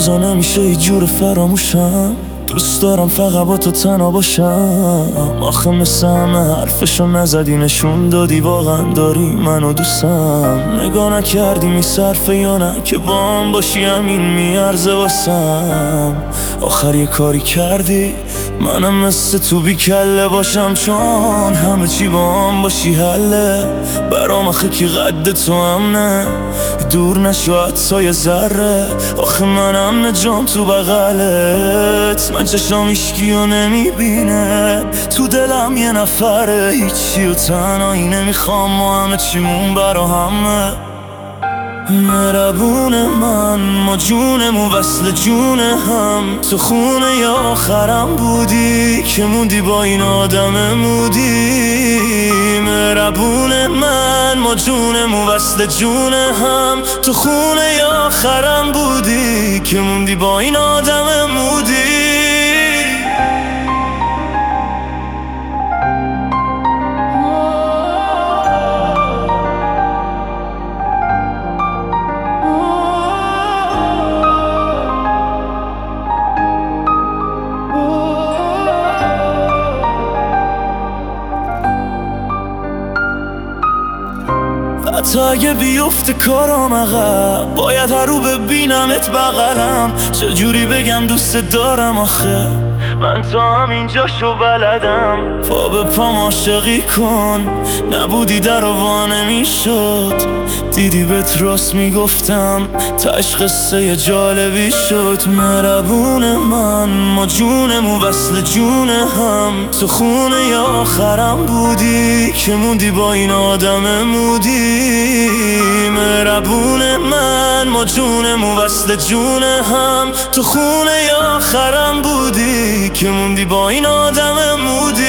روزا نمیشه هیچ جور فراموشم. دوست دارم فقط با تو تنها باشم. آخه مثل همه حرفشو نزدی، نشون دادی واقعا داری منو دوستم. نگاه نکردی میصرفه یا نه که با هم باشی همین میارزه واسم. آخر یه کاری کردی منم مثل تو بی کله باشم، چون همه چی با هم باشی حله برام. آخه کی قد تو هم نه دور نشو حتی یه ذره. آخه منم نجام تو بغلت، من چشام هیچکیو نمیبینه، تو دلم یه نفره هیچی و تنهایی نمیخوام، ما همه چیمون برا همه. مهربون من ما جونمون وصل جون هم، تو خونه یا آخرم بودی که موندی با این آدم مودی. مهربون من ما جونمون وصل جون هم، تو خونه یا آخرم بودی که موندی با این آدم مودی. حتی اگه بیفته کارام عقب، باید هر رو ببینمت بغلم. چجوری بگم دوست دارم آخه من تا همینجاشو بلدم. پا به پام عاشقی کن، نبودی در وا نمیشد. دیدی بهت راست میگفتم، تاش قصه جالبی شد. مهربون من ما جونمون وصل جون هم، تو خونه یا آخرم بودی که موندی با این آدم مودی. مهربون من ما جونمون وصل جون هم، تو خونه یا آخرم بودی که موندی با این آدم مودی.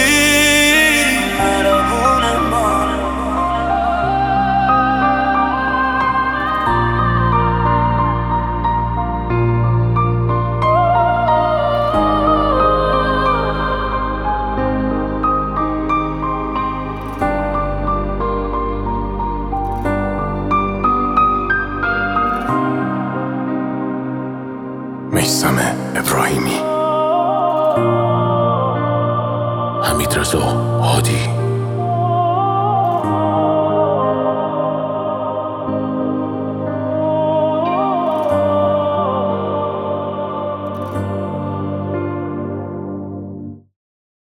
میثم ابراهیمی، حمیدرضا هادی.